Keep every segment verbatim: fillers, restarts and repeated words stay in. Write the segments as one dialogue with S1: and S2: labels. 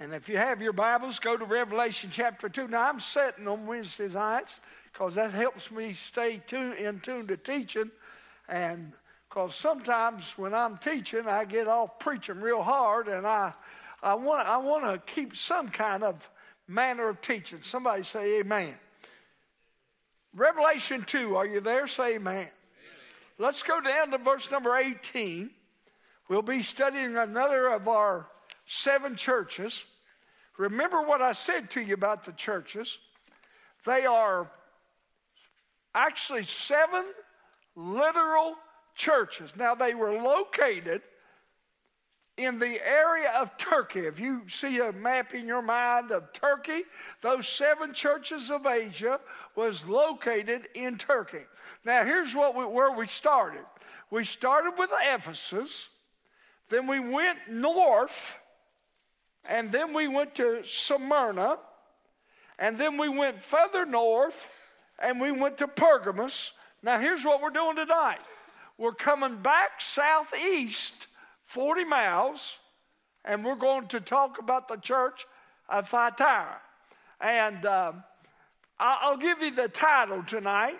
S1: And if you have your Bibles, go to Revelation chapter two. Now, I'm sitting on Wednesday nights because that helps me stay tune, in tune to teaching. And because sometimes when I'm teaching, I get off preaching real hard, and I I want I want to keep some kind of manner of teaching. Somebody say amen. Revelation two, are you there? Say amen. Amen. Let's go down to verse number eighteen. We'll be studying another of our seven churches. Remember what I said to you about the churches. They are actually seven literal churches. Now, they were located in the area of Turkey. If you see a map in your mind of Turkey, those seven churches of Asia was located in Turkey. Now, here's what we, where we started. We started with Ephesus, then we went north, and then we went to Smyrna, and then we went further north, and we went to Pergamos. Now, here's what we're doing tonight. We're coming back southeast forty miles, and we're going to talk about the church of Thyatira. And uh, I'll give you the title tonight.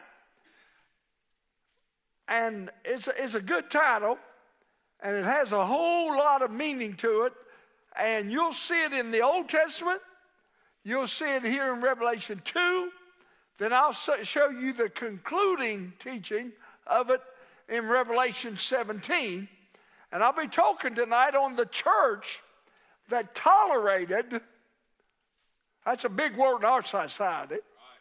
S1: And it's a, it's a good title, and it has a whole lot of meaning to it. And you'll see it in the Old Testament. You'll see it here in Revelation two. Then I'll show you the concluding teaching of it in Revelation seventeen. And I'll be talking tonight on the church that tolerated, that's a big word in our society,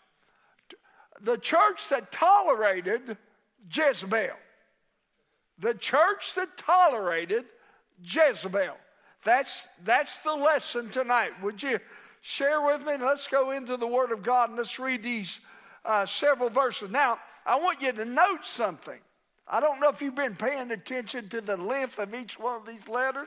S1: the church that tolerated Jezebel. The church that tolerated Jezebel. That's, that's the lesson tonight. Would you share with me? Let's go into the Word of God and let's read these uh, several verses. Now, I want you to note something. I don't know if you've been paying attention to the length of each one of these letters,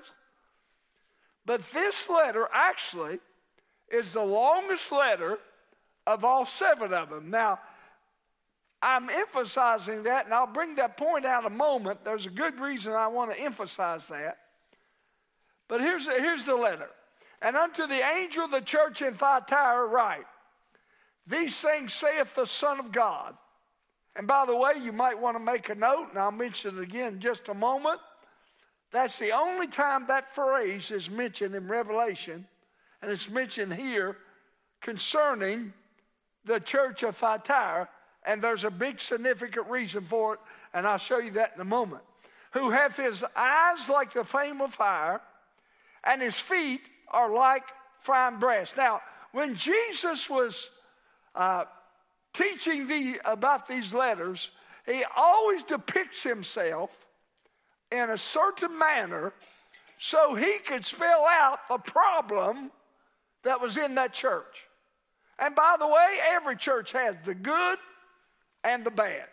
S1: but this letter actually is the longest letter of all seven of them. Now, I'm emphasizing that, and I'll bring that point out in a moment. There's a good reason I want to emphasize that. But here's, here's the letter. And unto the angel of the church in Thyatira write, these things saith the Son of God. And by the way, you might want to make a note, and I'll mention it again in just a moment. That's the only time that phrase is mentioned in Revelation, and it's mentioned here concerning the church of Thyatira, and there's a big significant reason for it, and I'll show you that in a moment. Who hath his eyes like the flame of fire, and his feet are like fine brass. Now, when Jesus was uh, teaching the, about these letters, he always depicts himself in a certain manner so he could spell out the problem that was in that church. And by the way, every church has the good and the bad.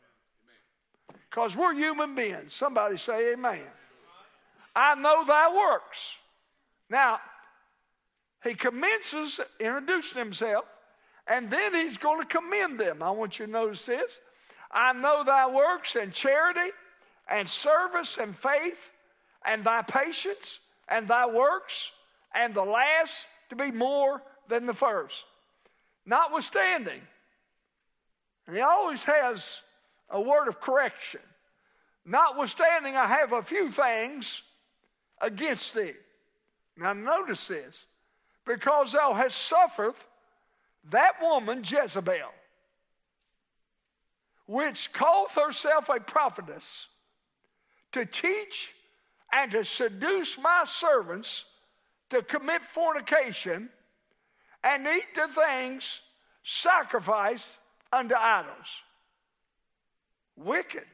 S1: Because we're human beings. Somebody say amen. I know thy works. Now, he commences introducing himself, and then he's going to commend them. I want you to notice this. I know thy works and charity and service and faith and thy patience and thy works, and the last to be more than the first. Notwithstanding, and he always has a word of correction. Notwithstanding, I have a few things against thee. Now notice this. Because thou hast suffered that woman Jezebel, which calleth herself a prophetess, to teach and to seduce my servants to commit fornication and eat the things sacrificed unto idols. Wicked.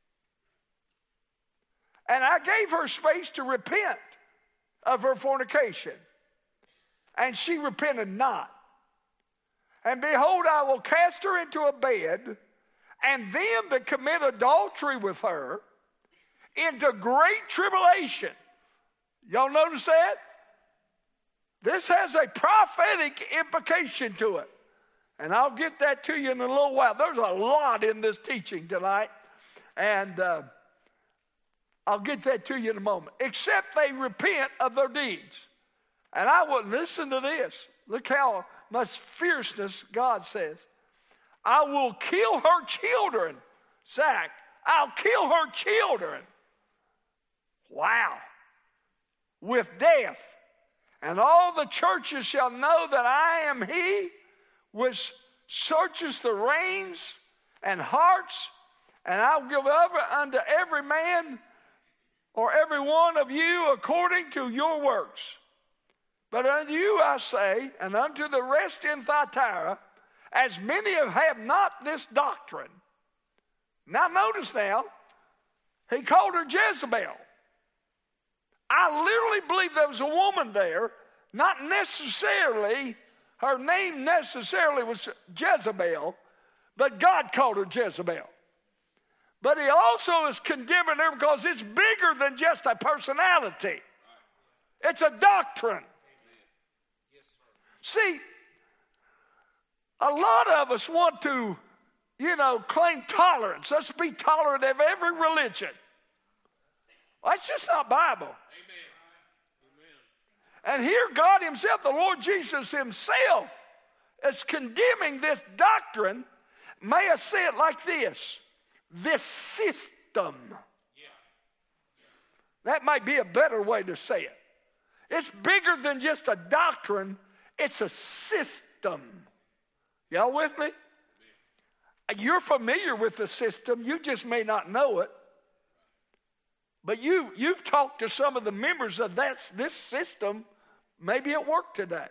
S1: And I gave her space to repent of her fornication, and she repented not. And behold, I will cast her into a bed, and them that commit adultery with her into great tribulation. Y'all notice that? This has a prophetic implication to it. And I'll get that to you in a little while. There's a lot in this teaching tonight. And uh, I'll get that to you in a moment. Except they repent of their deeds. And I will, listen to this. Look how much fierceness God says. I will kill her children. Zach, I'll kill her children. Wow. With death. And all the churches shall know that I am he which searches the reins and hearts, and I'll give over unto every man or every one of you according to your works. But unto you I say, and unto the rest in Thyatira, as many as have not this doctrine. Now notice now, he called her Jezebel. I literally believe there was a woman there, not necessarily, her name necessarily was Jezebel, but God called her Jezebel. But he also is condemning her because it's bigger than just a personality. It's a doctrine. See, a lot of us want to, you know, claim tolerance. Let's be tolerant of every religion. That's just not Bible. And here God himself, the Lord Jesus himself, is condemning this doctrine. May I say it like this? This system. That might be a better way to say it. It's bigger than just a doctrine. It's a system. Y'all with me? You're familiar with the system. You just may not know it. But you, you've talked to some of the members of that, this system, maybe at work today.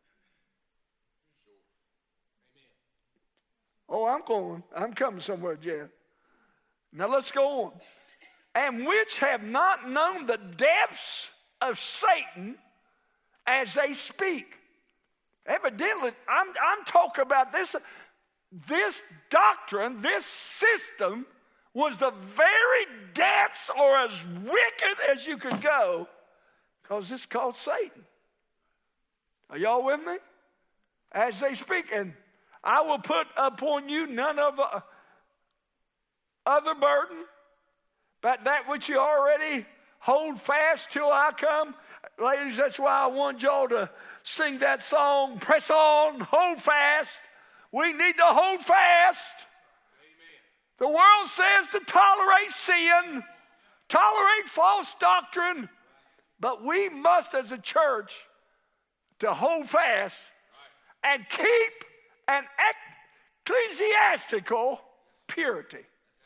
S1: Oh, I'm going. I'm coming somewhere, Jeff. Now let's go on. And which have not known the depths of Satan as they speak. Evidently, I'm, I'm talking about this, this doctrine, this system was the very depths or as wicked as you could go because it's called Satan. Are y'all with me? As they speak, and I will put upon you none of the other burden, but that which you already hold fast till I come. Ladies, that's why I want y'all to sing that song, press on, hold fast. We need to hold fast. Amen. The world says to tolerate sin, tolerate false doctrine, but we must as a church to hold fast and keep an ecclesiastical purity.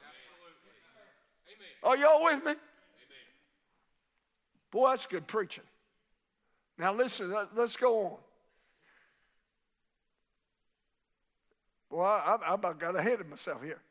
S1: Are y'all with me? Amen. Boy, that's good preaching. Now listen, let's go on. Well, I, I about got ahead of myself here.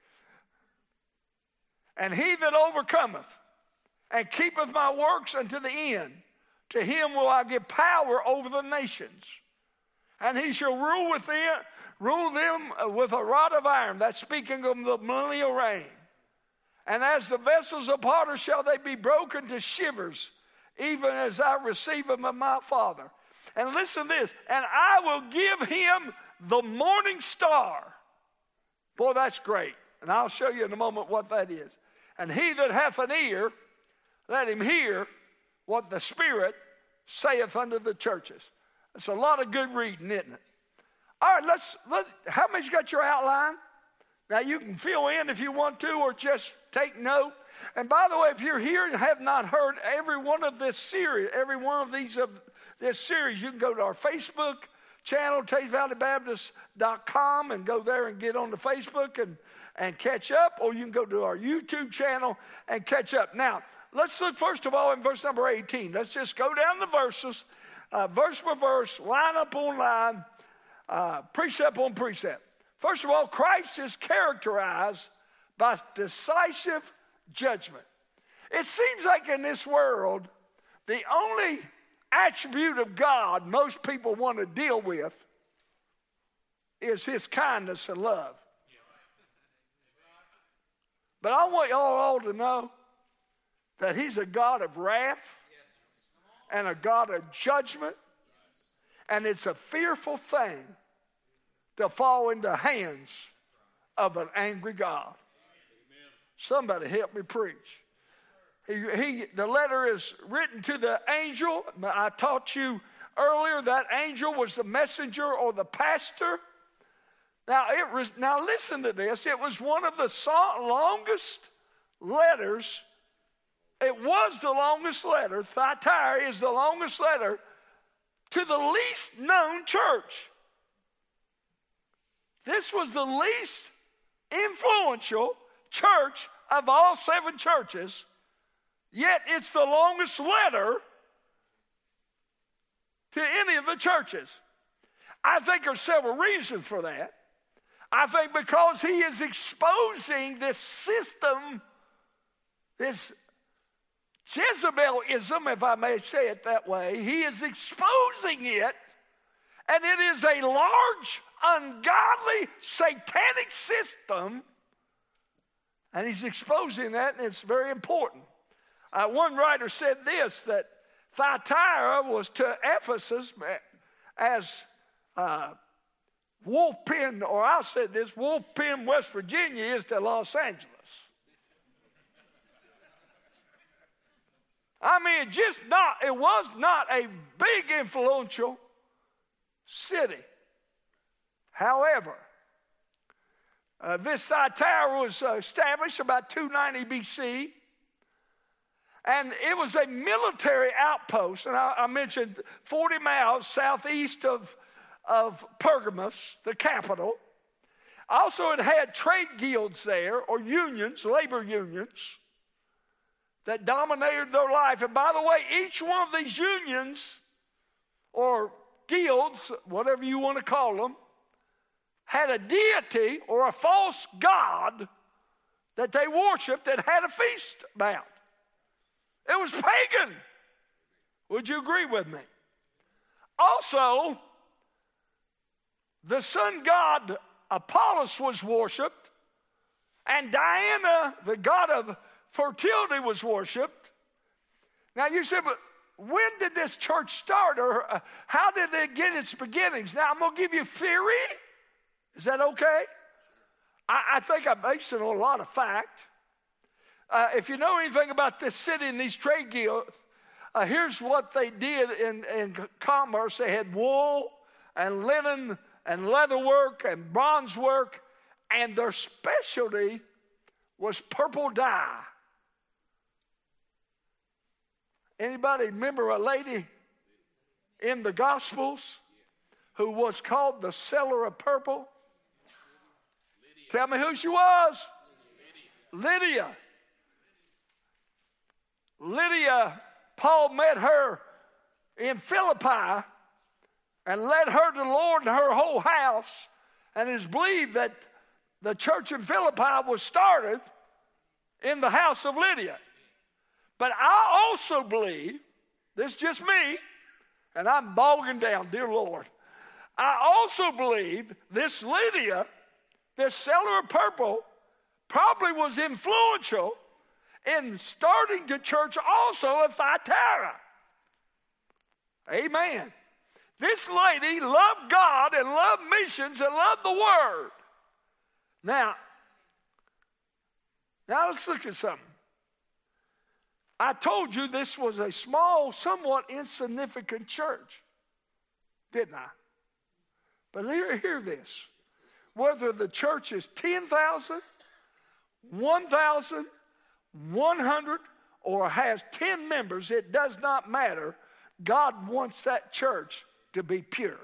S1: And he that overcometh and keepeth my works unto the end, to him will I give power over the nations. And he shall rule with them, rule them with a rod of iron. That's speaking of the millennial reign. And as the vessels of potter shall they be broken to shivers, even as I receive them of my Father. And listen to this. And I will give him the morning star. Boy, that's great. And I'll show you in a moment what that is. And he that hath an ear, let him hear what the Spirit saith unto the churches. It's a lot of good reading, isn't it? All right, let's, let's how many's got your outline? Now, you can fill in if you want to or just take note. And by the way, if you're here and have not heard every one of this series, every one of these of this series, you can go to our Facebook channel, Tate Valley Baptist dot com, and go there and get on the Facebook and, and catch up. Or you can go to our YouTube channel and catch up. Now, let's look first of all in verse number eighteen. Let's just go down the verses, uh, verse by verse, line up on line, uh, precept on precept. First of all, Christ is characterized by decisive judgment. It seems like in this world, the only attribute of God most people want to deal with is his kindness and love. But I want y'all all to know that he's a God of wrath and a God of judgment, and it's a fearful thing to fall into the hands of an angry God. Somebody help me preach. He, he, the letter is written to the angel. I taught you earlier, that angel was the messenger or the pastor. Now, it was, now listen to this. It was one of the so- longest letters. It was the longest letter. Thyatira is the longest letter to the least known church. This was the least influential church of all seven churches, yet it's the longest letter to any of the churches. I think there's several reasons for that. I think because he is exposing this system, this Jezebelism, if I may say it that way. He is exposing it, and it is a large, ungodly, satanic system, and he's exposing that, and it's very important. Uh, one writer said this, that Thyatira was to Ephesus as uh, Wolf Pen, or I said this, Wolf Pen, West Virginia is to Los Angeles. I mean, it just not, it was not a big influential city. However, uh, this Thyatira was uh, established about two ninety B C, and it was a military outpost. And I, I mentioned forty miles southeast of, of Pergamos, the capital. Also, it had trade guilds there, or unions, labor unions, that dominated their life. And by the way, each one of these unions, or guilds, whatever you want to call them, had a deity or a false god that they worshiped that had a feast about. It was pagan. Would you agree with me? Also, the sun god Apollos was worshiped, and Diana, the god of fertility, was worshipped. Now you said, but when did this church start, or uh, how did it get its beginnings? Now I'm going to give you theory. Is that okay? I, I think I base it on a lot of fact. Uh, if you know anything about this city and these trade guilds, uh, here's what they did in, in commerce. They had wool and linen and leather work and bronze work, and their specialty was purple dye. Anybody remember a lady in the Gospels who was called the seller of purple? Tell me who she was. Lydia. Lydia, Paul met her in Philippi and led her to the Lord and her whole house. And it is believed that the church in Philippi was started in the house of Lydia. But I also believe, this is just me, and I'm bogging down, dear Lord. I also believe this Lydia, this seller of purple, probably was influential in starting the church also at Thyatira. Amen. This lady loved God and loved missions and loved the Word. Now, now let's look at something. I told you this was a small, somewhat insignificant church, didn't I? But hear, hear this. Whether the church is ten thousand, one thousand, one hundred, or has ten members, it does not matter. God wants that church to be pure.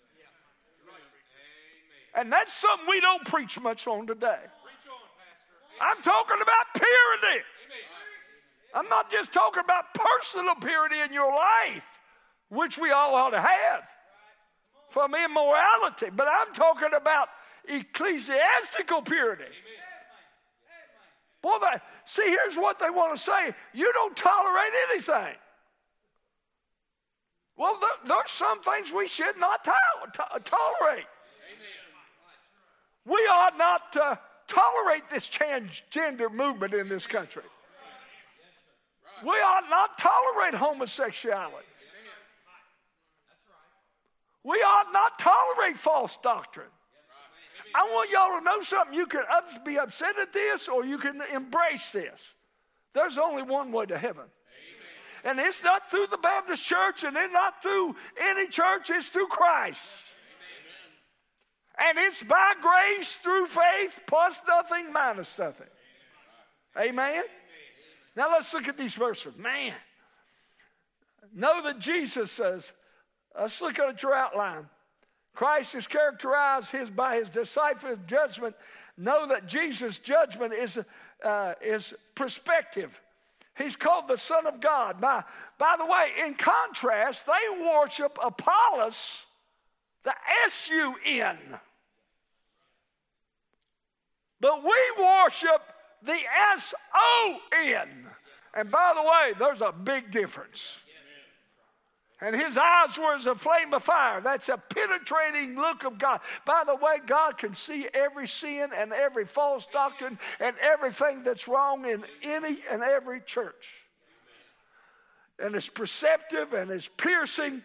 S1: And that's something we don't preach much on today. I'm talking about purity. I'm not just talking about personal purity in your life, which we all ought to have from immorality, but I'm talking about ecclesiastical purity. Boy, they, see, here's what they want to say. You don't tolerate anything. Well, there, there's some things we should not to- to- tolerate. We ought not to tolerate this transgender movement in this country. We ought not tolerate homosexuality. We ought not tolerate false doctrine. I want y'all to know something. You can be upset at this or you can embrace this. There's only one way to heaven. And it's not through the Baptist church, and it's not through any church. It's through Christ. Amen. And it's by grace through faith, plus nothing, minus nothing. Amen. Amen. Now let's look at these verses. Man, know that Jesus says, let's look at your outline. Christ is characterized his, by his decisive judgment. Know that Jesus' judgment is, uh, is perspective. He's called the Son of God. Now, by the way, in contrast, they worship Apollos, the S U N. But we worship the S O N. And by the way, there's a big difference. And his eyes were as a flame of fire. That's a penetrating look of God. By the way, God can see every sin and every false doctrine and everything that's wrong in any and every church. And it's perceptive and it's piercing.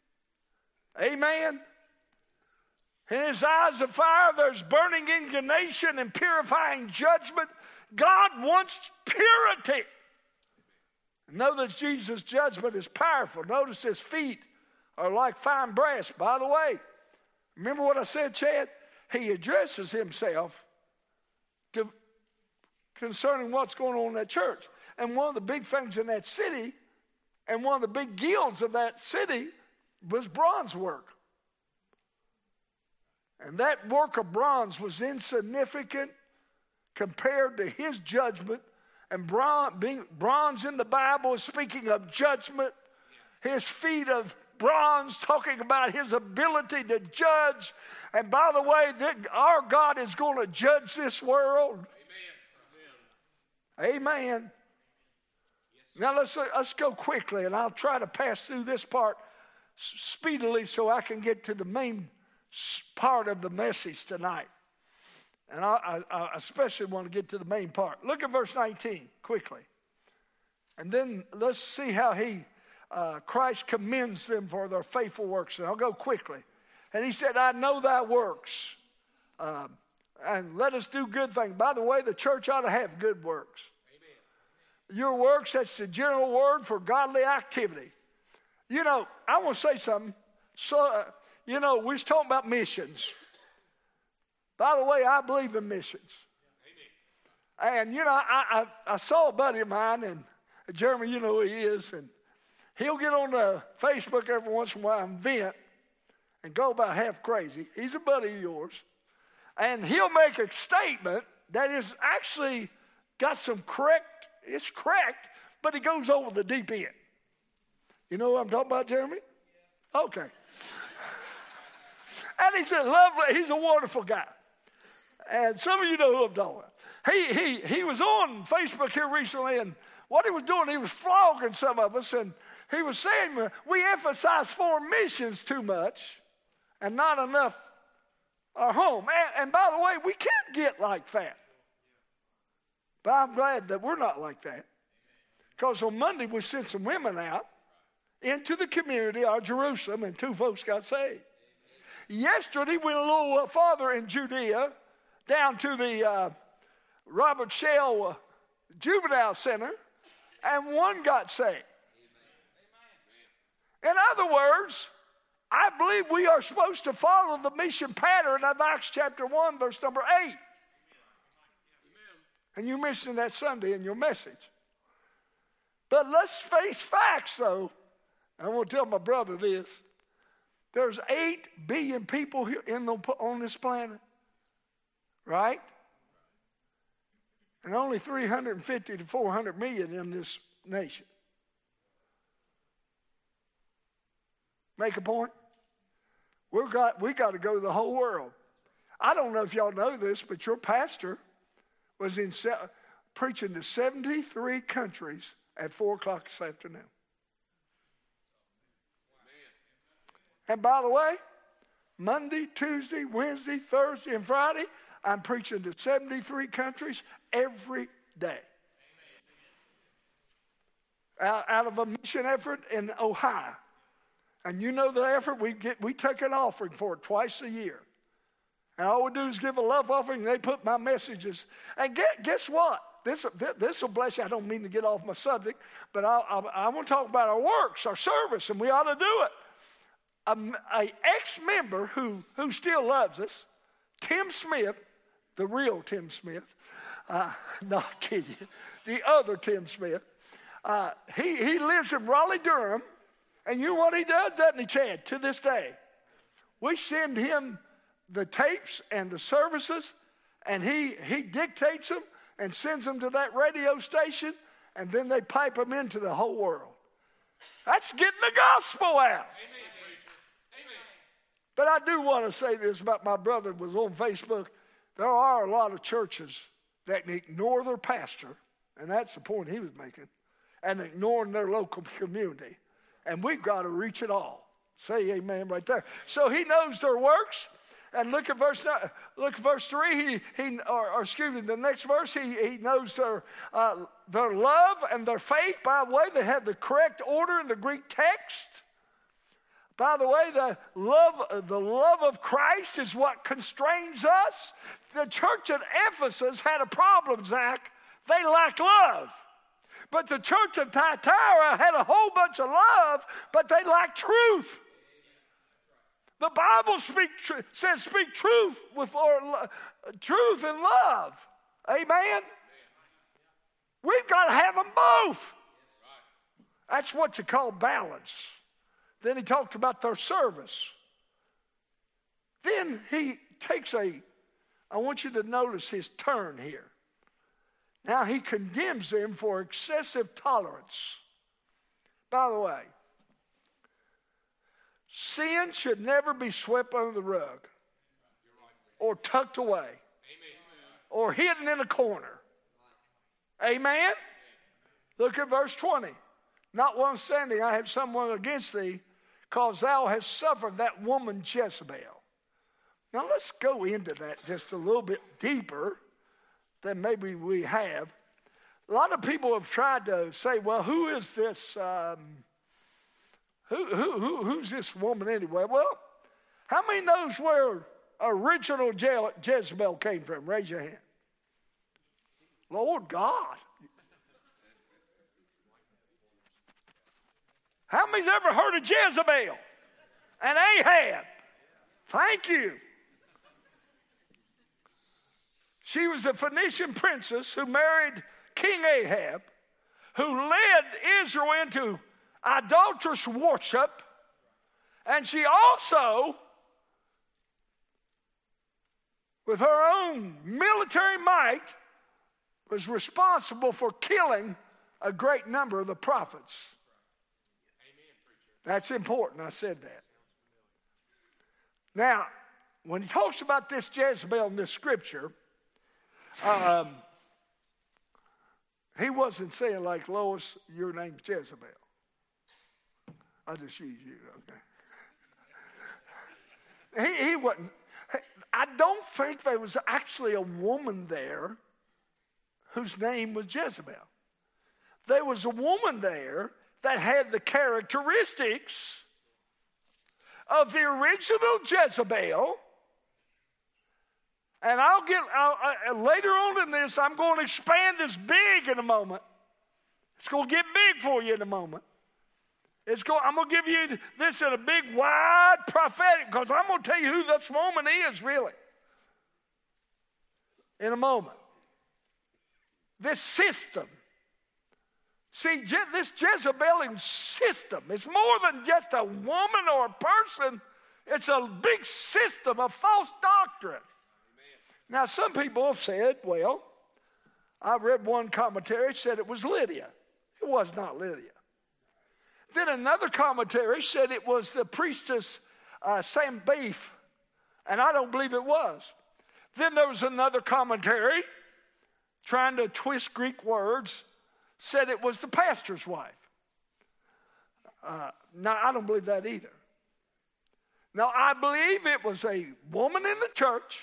S1: Amen. In his eyes of fire, there's burning indignation and purifying judgment. God wants purity. Know that Jesus' judgment is powerful. Notice his feet are like fine brass. By the way, remember what I said, Chad? He addresses himself to, concerning what's going on in that church. And one of the big things in that city, and one of the big guilds of that city, was bronze work. And that work of bronze was insignificant compared to his judgment. And bronze, being, bronze in the Bible is speaking of judgment. His feet of bronze talking about his ability to judge. And by the way, that our God is going to judge this world. Amen. Amen. Amen. Yes, now let's, let's go quickly, and I'll try to pass through this part speedily so I can get to the main part of the message tonight. And I, I especially want to get to the main part. Look at verse nineteen quickly. And then let's see how he, uh, Christ commends them for their faithful works. And I'll go quickly. And he said, I know thy works. Um, and let us do good things. By the way, the church ought to have good works. Amen. Your works, that's the general word for godly activity. You know, I want to say something. So, uh, you know, we was talking about missions. By the way, I believe in missions. Amen. And, you know, I, I, I saw a buddy of mine, and Jeremy, you know who he is, and he'll get on the Facebook every once in a while and vent and go about half crazy. He's a buddy of yours. And he'll make a statement that is actually got some correct, it's correct, but it goes over the deep end. You know what I'm talking about, Jeremy? Okay. And he's a lovely, he's a wonderful guy. And some of you know who I'm talking about. He, he, he was on Facebook here recently, and what he was doing, he was flogging some of us, and he was saying we emphasize foreign missions too much and not enough our home. And, and by the way, we can't get like that. But I'm glad that we're not like that. Because on Monday, we sent some women out into the community, our Jerusalem, and two folks got saved. Yesterday, we went a little farther in Judea, down to the uh, Robert Shell uh, Juvenile Center, and one got saved. In other words, I believe we are supposed to follow the mission pattern of Acts chapter one, verse number eight. And you mentioned that Sunday in your message. But let's face facts, though. I want to tell my brother this. There's eight billion people here in the, on this planet, right? And only three hundred fifty to four hundred million in this nation. Make a point? We've got, we got to go to the whole world. I don't know if y'all know this, but your pastor was in se- preaching to seventy-three countries at four o'clock this afternoon. And by the way, Monday, Tuesday, Wednesday, Thursday, and Friday, I'm preaching to seventy-three countries every day. Out, out of a mission effort in Ohio. And you know the effort, we get we take an offering for it twice a year. And all we do is give a love offering, and they put my messages. And get, guess what? this, this will bless you. I don't mean to get off my subject, but I, I, I want to talk about our works, our service, and we ought to do it. A, a ex-member who, who still loves us, Tim Smith, the real Tim Smith, uh, not kidding you, the other Tim Smith, uh, he, he lives in Raleigh, Durham, and you know what he does, doesn't he, Chad, to this day? We send him the tapes and the services, and he, he dictates them and sends them to that radio station, and then they pipe them into the whole world. That's getting the gospel out. Amen. Amen. But I do want to say this about my brother who was on Facebook. There are a lot of churches that ignore their pastor, and that's the point he was making, and ignoring their local community. And we've got to reach it all. Say amen right there. So he knows their works. And look at verse look at verse three. He he or, or excuse me, the next verse. He he knows their uh, their love and their faith. By the way, they have the correct order in the Greek text. By the way, the love the love of Christ is what constrains us. The church at Ephesus had a problem, Zach. They lacked love. But the church of Thyatira had a whole bunch of love, but they lacked truth. The Bible speak, says speak truth with or, uh, truth and love. Amen? We've got to have them both. That's what you call balance. Then he talked about their service. Then he takes a, I want you to notice his turn here. Now he condemns them for excessive tolerance. By the way, sin should never be swept under the rug or tucked away or hidden in a corner. Amen? Look at verse twenty. Notwithstanding, I have someone against thee, because thou hast suffered that woman Jezebel. Now let's go into that just a little bit deeper than maybe we have. A lot of people have tried to say, well, who is this, um, who, who, who, who's this woman anyway? Well, how many knows where original Je- Jezebel came from? Raise your hand. Lord God. How many's ever heard of Jezebel and Ahab? Thank you. She was a Phoenician princess who married King Ahab, who led Israel into idolatrous worship, and she also, with her own military might, was responsible for killing a great number of the prophets. That's important, I said that. Now, when he talks about this Jezebel in this scripture, um, he wasn't saying like, Lois, your name's Jezebel. I just use you, okay? He, he wasn't. I don't think there was actually a woman there whose name was Jezebel. There was a woman there that had the characteristics of the original Jezebel. And I'll get, I'll, I, later on in this, I'm going to expand this big in a moment. It's going to get big for you in a moment. It's going, I'm going to give you this in a big, wide prophetic, because I'm going to tell you who this woman is, really, in a moment. This system. See, Je- this Jezebelian system is more than just a woman or a person. It's a big system of false doctrine. Amen. Now, some people have said, well, I read one commentary said it was Lydia. It was not Lydia. Then another commentary said it was the priestess uh, Sam Beef, and I don't believe it was. Then there was another commentary trying to twist Greek words, said it was the pastor's wife. Uh, now, I don't believe that either. Now, I believe it was a woman in the church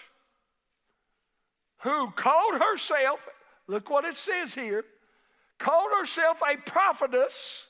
S1: who called herself, look what it says here, called herself a prophetess.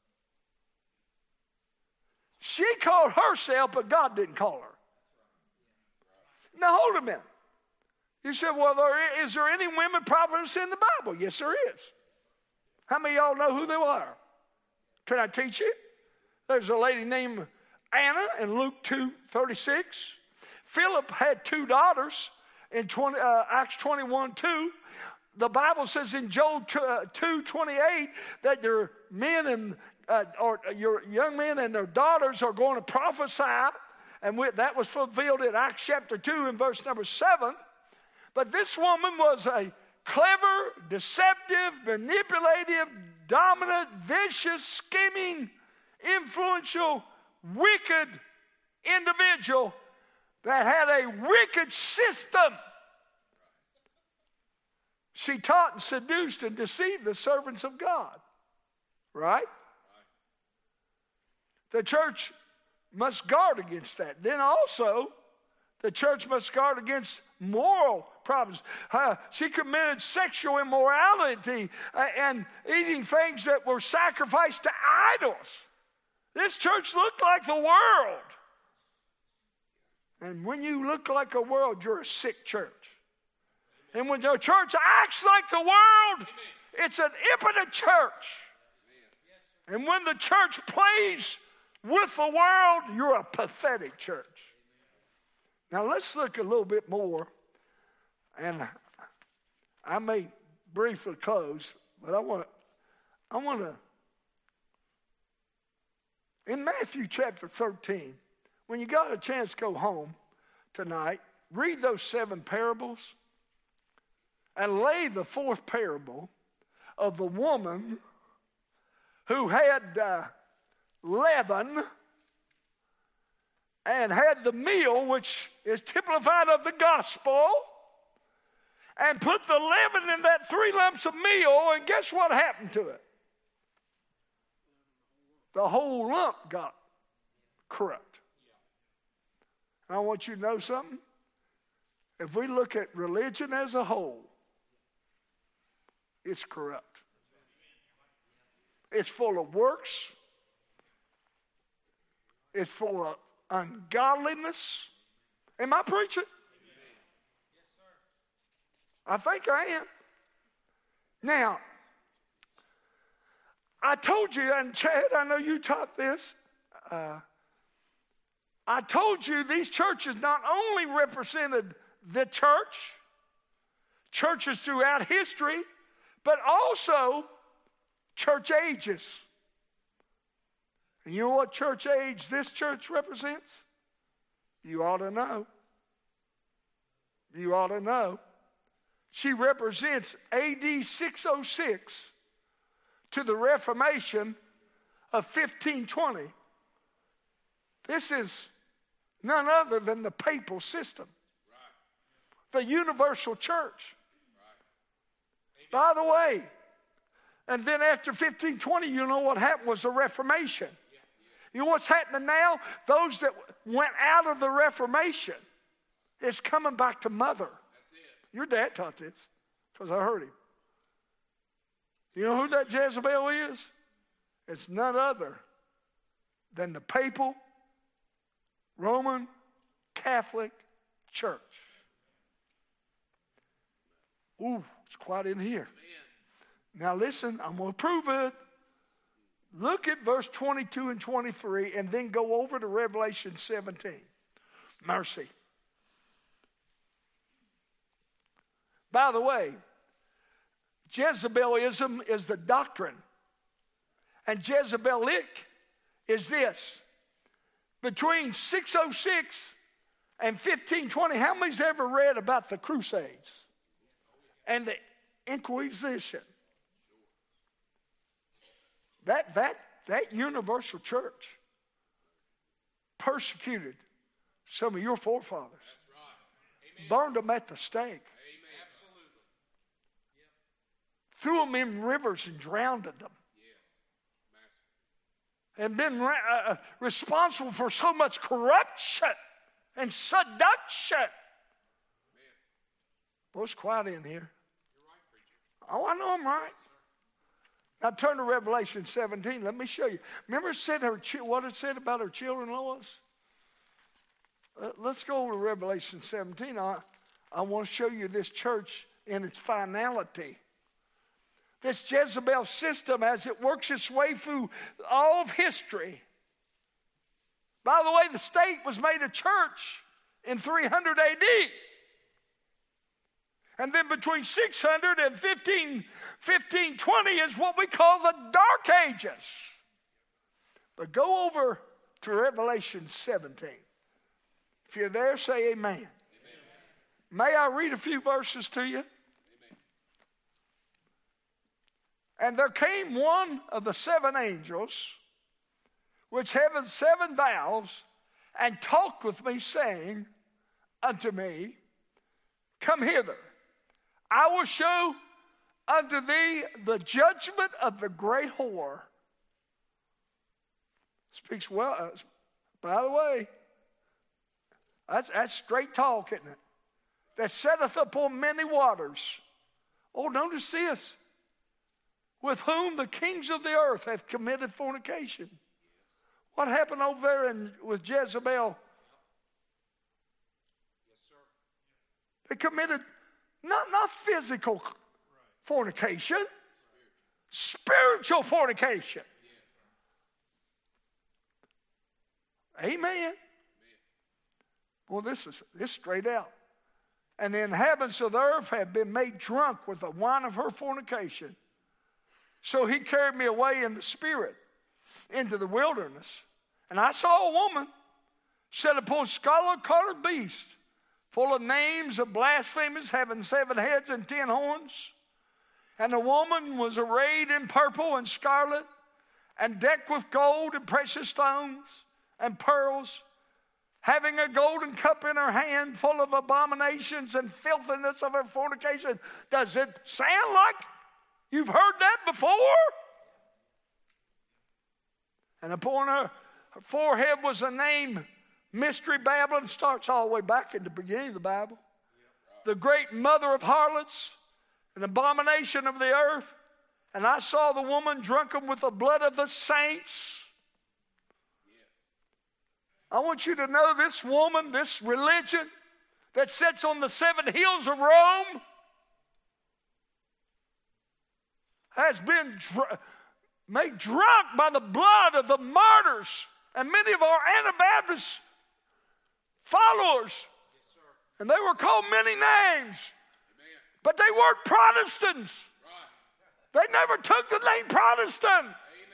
S1: She called herself, but God didn't call her. Now, hold a minute. You said, well, there, is there any women prophets in the Bible? Yes, there is. How many of y'all know who they are? Can I teach you? There's a lady named Anna in Luke two thirty-six. Philip had two daughters in twenty, uh, Acts twenty-one two. The Bible says in Joel two twenty-eight that your men and uh, or your young men and their daughters are going to prophesy. And we, that was fulfilled in Acts chapter two and verse number seven. But this woman was a clever, deceptive, manipulative, dominant, vicious, scheming, influential, wicked individual that had a wicked system. She taught and seduced and deceived the servants of God. Right? The church must guard against that. Then also, the church must guard against moral problems. Uh, she committed sexual immorality uh, and eating things that were sacrificed to idols. This church looked like the world. And when you look like a world, you're a sick church. And when the church acts like the world, it's an impotent church. And when the church plays with the world, you're a pathetic church. Now let's look a little bit more, and I may briefly close, but I want to, I want to, in Matthew chapter thirteen, when you got a chance to go home tonight, read those seven parables and lay the fourth parable of the woman who had uh, leaven and had the meal, which is typified of the gospel, and put the leaven in that three lumps of meal, and guess what happened to it? The whole lump got corrupt. And I want you to know something. If we look at religion as a whole, it's corrupt. It's full of works. It's full of ungodliness. Am I preaching?
S2: Yes, sir.
S1: I think I am. Now, I told you, and Chad, I know you taught this. Uh, I told you these churches not only represented the church, churches throughout history, but also church ages. And you know what church age this church represents? You ought to know. You ought to know. She represents A D six oh six to the Reformation of fifteen twenty. This is none other than the papal system. Right. The universal church. Right. By the way, and then after fifteen twenty, you know what happened was the Reformation. You know what's happening now? Those that went out of the Reformation is coming back to mother.
S2: That's it.
S1: Your dad taught this because I heard him. You know who that Jezebel is? It's none other than the papal Roman Catholic Church. Ooh, it's quiet in here. Now listen, I'm going to prove it. Look at verse twenty-two and twenty-three and then go over to Revelation seventeen. Mercy. By the way, Jezebelism is the doctrine. And Jezebelic is this. Between six oh six and fifteen twenty, how many's ever read about the Crusades and the Inquisition? That, that, that universal church persecuted some of your forefathers.
S2: That's right. Amen.
S1: Burned them at the stake.
S2: Amen. Absolutely. Yep.
S1: Threw them in rivers and drowned them.
S2: Yes.
S1: And been uh, responsible for so much corruption and seduction. Well, it's quiet in here.
S2: You're right, preacher.
S1: Oh, I know I'm right. Now turn to Revelation seventeen. Let me show you. Remember it said her, what it said about her children, Lois? Uh, let's go over to Revelation seventeen. I, I want to show you this church in its finality. This Jezebel system, as it works its way through all of history. By the way, the state was made a church in three hundred A D. And then between six hundred and fifteen, fifteen twenty is what we call the Dark Ages. But go over to Revelation seventeen. If you're there, say amen. Amen. May I read a few verses to you? Amen. And there came one of the seven angels, which haveth seven vials, and talked with me, saying unto me, Come hither, I will show unto thee the judgment of the great whore. Speaks well. Uh, by the way, that's, that's straight talk, isn't it? That setteth upon many waters. Oh, notice this. With whom the kings of the earth have committed fornication. What happened over there in, with Jezebel?
S2: Yes, sir.
S1: They committed not, not physical right. fornication, spiritual fornication. Yeah. Amen. Amen. Well, this is this straight out. And the inhabitants of the earth have been made drunk with the wine of her fornication. So he carried me away in the spirit into the wilderness. And I saw a woman set upon scarlet-colored beast, full of names of blasphemers, having seven heads and ten horns. And the woman was arrayed in purple and scarlet, and decked with gold and precious stones and pearls, having a golden cup in her hand, full of abominations and filthiness of her fornication. Does it sound like you've heard that before? And upon her, her forehead was a name, Mystery Babylon. Starts all the way back in the beginning of the Bible. The great mother of harlots, an abomination of the earth. And I saw the woman drunken with the blood of the saints. I want you to know this woman, this religion that sits on the seven hills of Rome has been dr- made drunk by the blood of the martyrs and many of our Anabaptist followers.
S2: Yes, sir.
S1: And they were called many names.
S2: Amen.
S1: But they weren't Protestants.
S2: Right.
S1: They never took the name Protestant.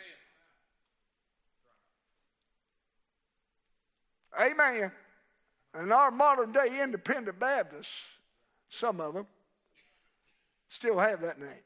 S2: Amen.
S1: Amen. And our modern day independent Baptists, some of them, still have that name.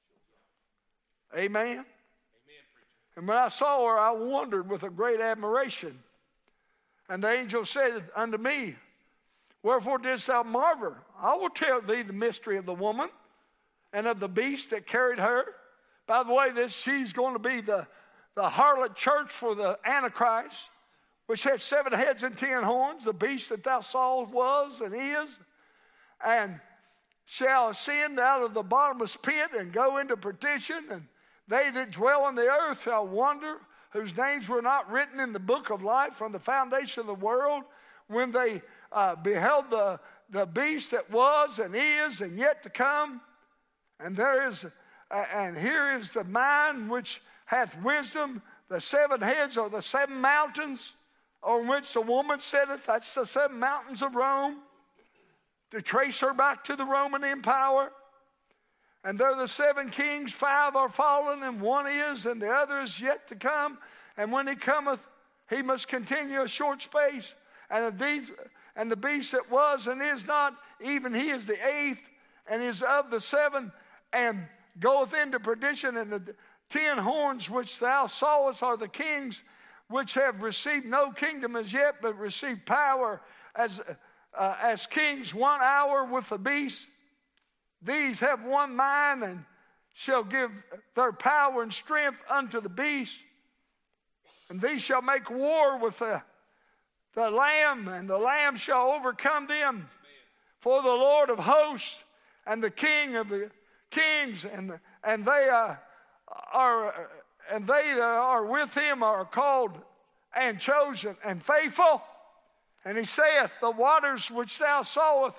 S1: Amen.
S2: Amen,
S1: And when I saw her, I wondered with a great admiration. And the angel said unto me, Wherefore didst thou marvel? I will tell thee the mystery of the woman and of the beast that carried her. By the way, this she's going to be the, the harlot church for the Antichrist, which had seven heads and ten horns. The beast that thou sawest was and is, and shall ascend out of the bottomless pit and go into perdition. And they that dwell on the earth shall wonder, whose names were not written in the book of life from the foundation of the world, when they uh, beheld the, the beast that was and is and yet to come. And there is, uh, and here is the mind which hath wisdom. The seven heads are the seven mountains on which the woman sitteth. That's the seven mountains of Rome, to trace her back to the Roman Empire. And there are the seven kings, five are fallen, and one is, and the other is yet to come. And when he cometh, he must continue a short space. And the, and the beast that was and is not, even he is the eighth, and is of the seven, and goeth into perdition. And the ten horns which thou sawest are the kings, which have received no kingdom as yet, but received power as, uh, as kings one hour with the beast. These have one mind, and shall give their power and strength unto the beast. And these shall make war with the, the Lamb, and the Lamb shall overcome them. Amen. For the Lord of hosts and the King of the kings, and, the, and they uh, are... And they that are with him are called and chosen and faithful. And he saith, The waters which thou sawest,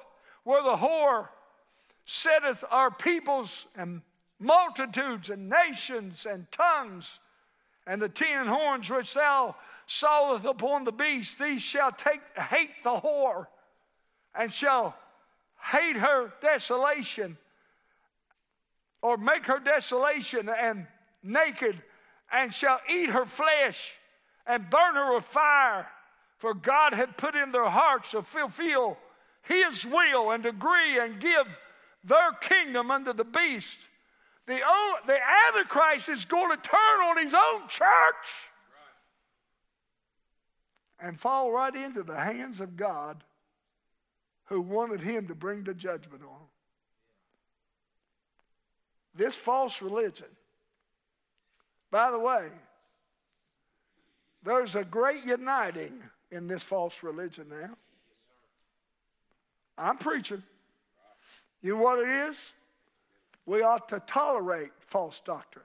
S1: where the whore setteth our peoples and multitudes and nations and tongues, and the ten horns which thou sawest upon the beast, these shall take hate the whore, and shall hate her desolation, or make her desolation and naked, and shall eat her flesh, and burn her with fire. For God had put in their hearts to fulfill his will and agree and give their kingdom unto the beast. The, old, the Antichrist is going to turn on his own church and fall right into the hands of God, who wanted him to bring the judgment on him. This false religion, by the way, there's a great uniting in this false religion now. I'm preaching. You know what it is? We ought to tolerate false doctrine.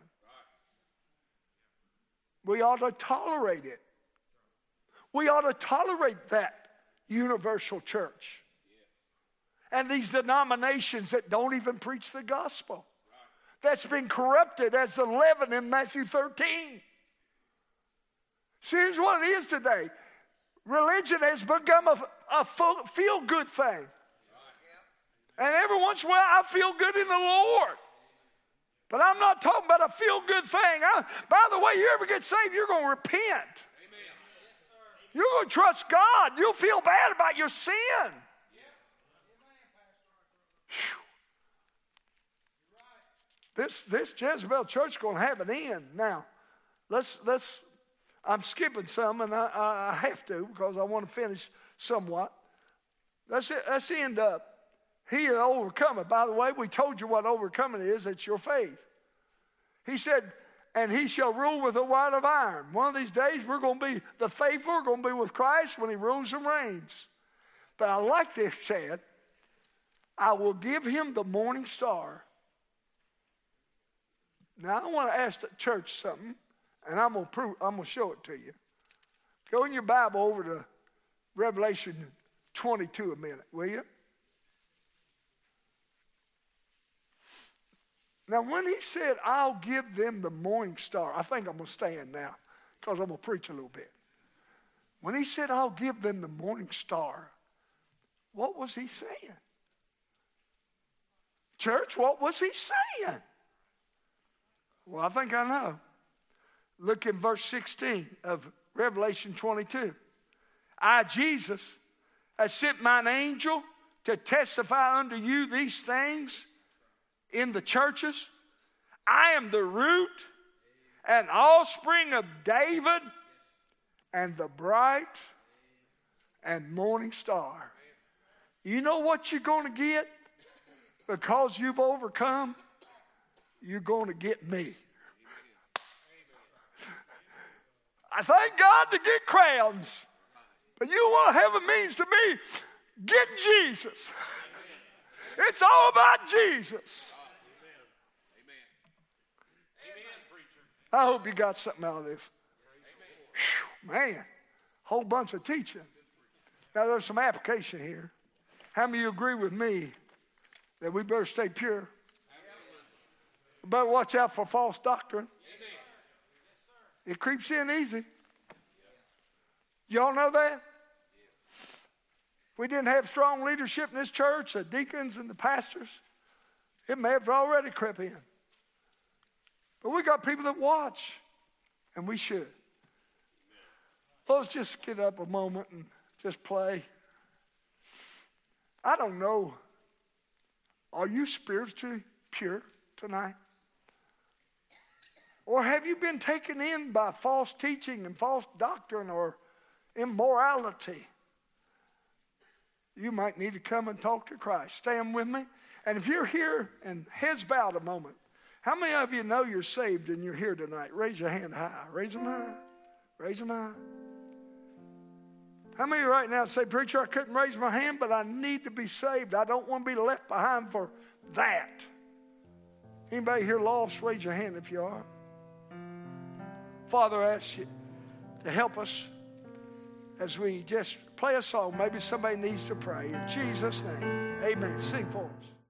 S1: We ought to tolerate it. We ought to tolerate that universal church and these denominations that don't even preach the gospel, that's been corrupted as the leaven in Matthew thirteen. See, here's what it is today. Religion has become a, a feel-good thing. And every once in a while, I feel good in the Lord. But I'm not talking about a feel-good thing. I, by the way, you ever get saved, you're going to repent. Amen. You're going to trust God. You'll feel bad about your sin. This, this Jezebel church is going to have an end. Now, let's, let's, I'm skipping some, and I, I have to because I want to finish somewhat. Let's, let's end up. He had overcome it. By the way, we told you what overcoming is. It's your faith. He said, and he shall rule with a rod of iron. One of these days, we're going to be, the faithful are going to be with Christ when he rules and reigns. But I like this said, I will give him the morning star. Now, I want to ask the church something, and I'm going to prove, I'm going to show it to you. Go in your Bible over to Revelation twenty-two a minute, will you? Now, when he said, I'll give them the morning star, I think I'm going to stand now because I'm going to preach a little bit. When he said, I'll give them the morning star, what was he saying? Church, what was he saying? Well, I think I know. Look in verse sixteen of Revelation twenty-two. I, Jesus, have sent mine angel to testify unto you these things in the churches. I am the root and offspring of David and the bright and morning star. You know what you're going to get? Because you've overcome, you're going to get me. I thank God to get crowns, but you want to have a means to me, get Jesus. It's all about Jesus. I hope you got something out of this. Whew, man, whole bunch of teaching. Now there's some application here. How many of you agree with me that we better stay pure? We better watch out for false doctrine. It creeps in easy. Y'all know that? If we didn't have strong leadership in this church, the deacons and the pastors, it may have already crept in. But we got people that watch, and we should. Let's just get up a moment and just play. I don't know. Are you spiritually pure tonight? Or have you been taken in by false teaching and false doctrine or immorality? You might need to come and talk to Christ. Stand with me. And if you're here and heads bowed a moment, how many of you know you're saved and you're here tonight? Raise your hand high. Raise them high. Raise them high. How many right now say, preacher, I couldn't raise my hand, but I need to be saved. I don't want to be left behind for that. Anybody here lost? Raise your hand if you are. Father, I ask you to help us as we just play a song. Maybe somebody needs to pray. In Jesus' name, amen. Sing for us.